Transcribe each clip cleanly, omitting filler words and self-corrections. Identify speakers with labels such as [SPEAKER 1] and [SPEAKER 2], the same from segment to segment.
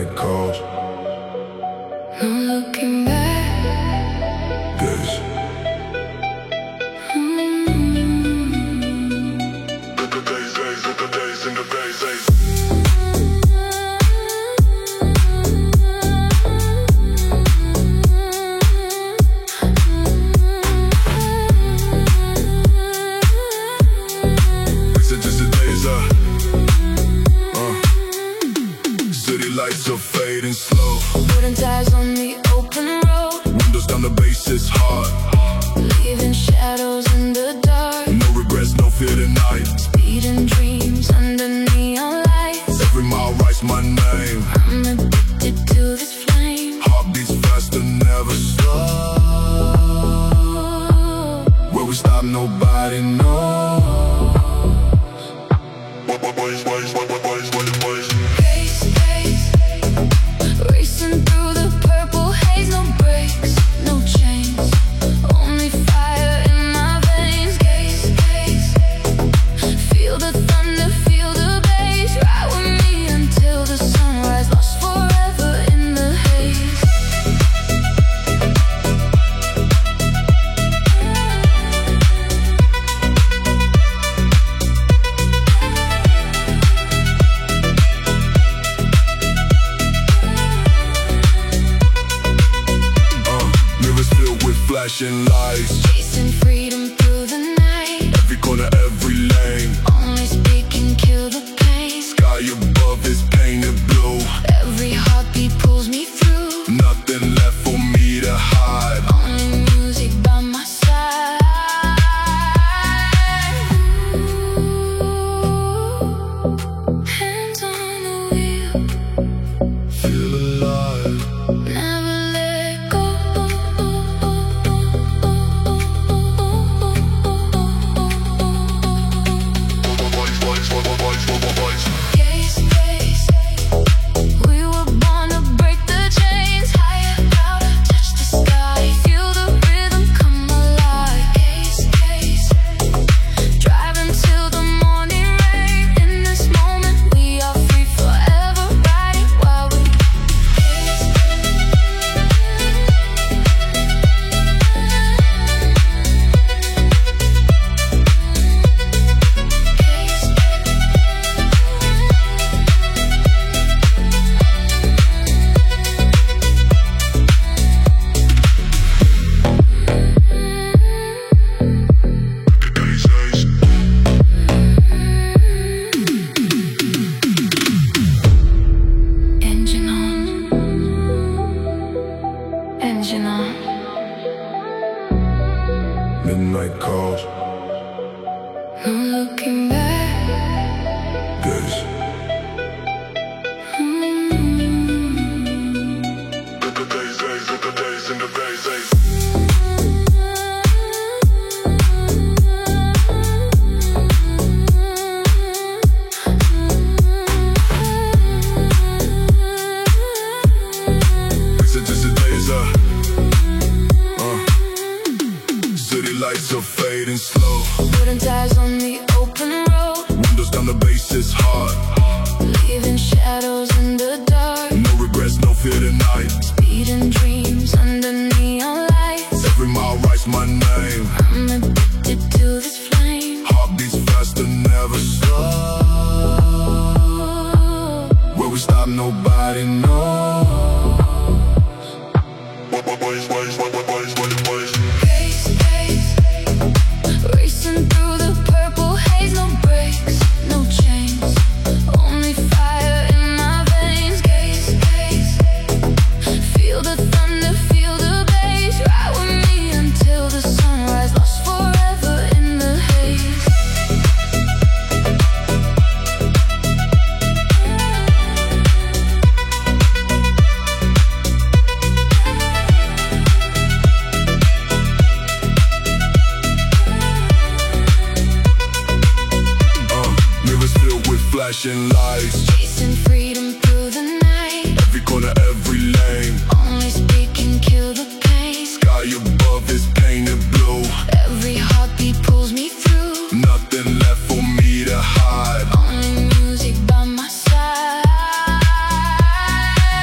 [SPEAKER 1] Midnight calls.
[SPEAKER 2] No looking back.
[SPEAKER 1] Days. City lights are fading slow.
[SPEAKER 2] Wooden tires on the open road.
[SPEAKER 1] Windows down, the bass is hard.
[SPEAKER 2] Leaving shadows in the dark.
[SPEAKER 1] No regrets, no fear tonight.
[SPEAKER 2] Speeding dreams under neon lights.
[SPEAKER 1] Every mile writes my name.
[SPEAKER 2] I'm addicted to this flame.
[SPEAKER 1] Heart beats faster, never stop. Where we stop, nobody knows.
[SPEAKER 2] Pace, pace, racing through the purple haze. No brakes, no chains, only fire in my veins. Gaze, gaze, feel the thunder, feel the bass. Ride with me until the sunrise, lost forever in the haze.
[SPEAKER 1] Mirrors filled with flashing lights.
[SPEAKER 2] Chasing freedom through the night.
[SPEAKER 1] Every corner, every lane.
[SPEAKER 2] Only speak and kill the pain.
[SPEAKER 1] Sky above is painted blue.
[SPEAKER 2] Every heartbeat pulls me through.
[SPEAKER 1] Nothing left for me to hide.
[SPEAKER 2] Only music by my side. Hands on the wheel,
[SPEAKER 1] Feel alive.
[SPEAKER 2] never let go. Gaze, gaze, we were born to break the chains. Higher, louder, touch the sky. Feel the rhythm come alive. Gaze, gaze, driving till the morning rain. In this moment, we are free forever, riding while we gaze. Engine on, engine on.
[SPEAKER 1] Midnight calls.
[SPEAKER 2] No looking back.
[SPEAKER 1] Days. City lights are fading slow.
[SPEAKER 2] Wooden tires on the open road.
[SPEAKER 1] Windows down, the bass is hard.
[SPEAKER 2] Leaving shadows in the dark.
[SPEAKER 1] No regrets, no fear tonight.
[SPEAKER 2] Speeding dreams under neon lights.
[SPEAKER 1] Every mile writes my name.
[SPEAKER 2] I'm addicted to this flame.
[SPEAKER 1] Heart beats faster, never stop. Where we stop, nobody knows.
[SPEAKER 2] Pace, pace, racing through the purple haze. No brakes, no chains, only fire in my veins. Gaze, gaze, feel the thunder, feel the bass. Ride with me until the sunrise, lost forever in the haze.
[SPEAKER 1] Mirrors filled with flashing lights.
[SPEAKER 2] Chasing freedom through the night.
[SPEAKER 1] Every corner, every lane.
[SPEAKER 2] Only speak and kill the pain.
[SPEAKER 1] Sky above is painted blue.
[SPEAKER 2] Every heartbeat pulls me through.
[SPEAKER 1] Nothing left for me to hide.
[SPEAKER 2] Only music by my side.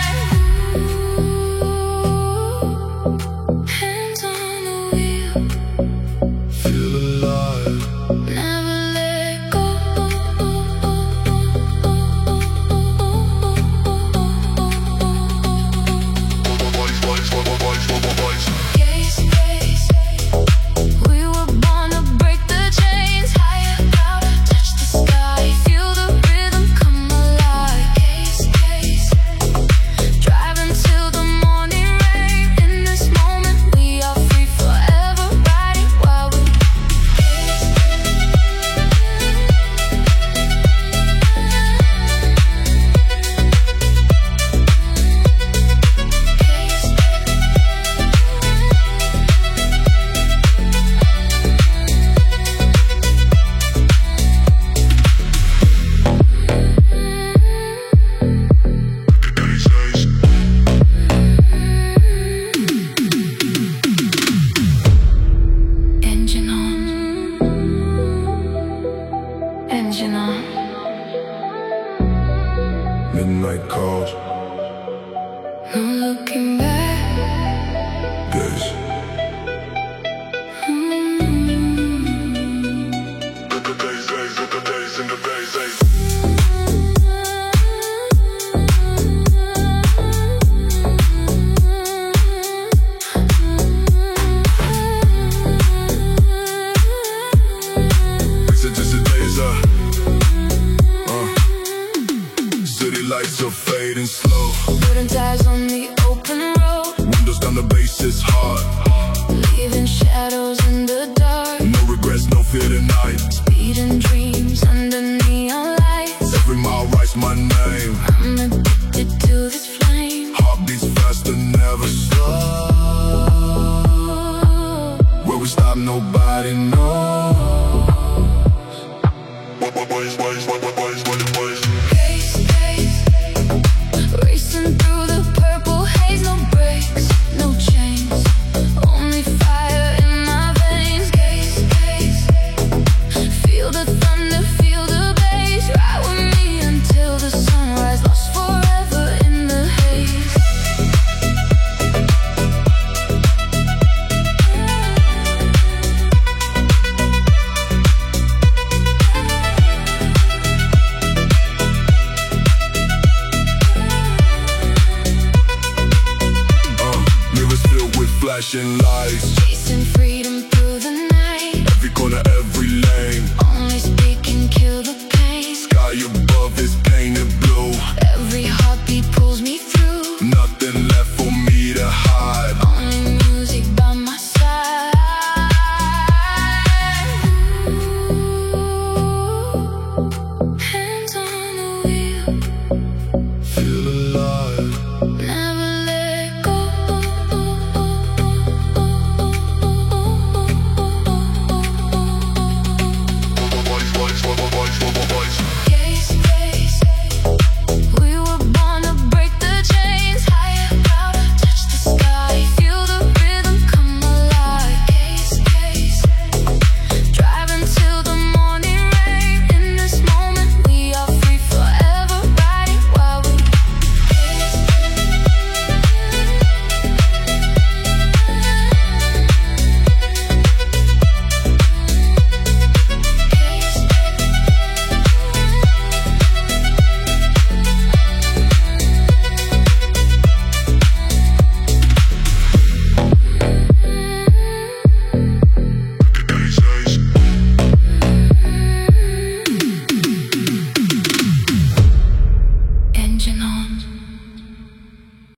[SPEAKER 2] original.
[SPEAKER 1] Midnight calls.
[SPEAKER 2] No looking back.
[SPEAKER 1] Days. City lights are fading slow.
[SPEAKER 2] Putting tires on the open road.
[SPEAKER 1] Windows down, the bass is hard.
[SPEAKER 2] Leaving shadows in the dark.
[SPEAKER 1] No regrets, no fear tonight.
[SPEAKER 2] Speeding dreams under neon lights.
[SPEAKER 1] Every mile writes my name.
[SPEAKER 2] I'm addicted to this flame.
[SPEAKER 1] Heart beats faster, never stop. Where we stop, nobody knows.
[SPEAKER 2] Pace, pace, racing through the purple haze. No brakes, no chains, only fire in my veins. Gaze, gaze, feel the thunder, feel the bass. Ride with me until the sunrise, lost forever in the haze.
[SPEAKER 1] Mirrors filled with flashing lights.
[SPEAKER 2] Chasing freedom through the night.
[SPEAKER 1] Every corner, every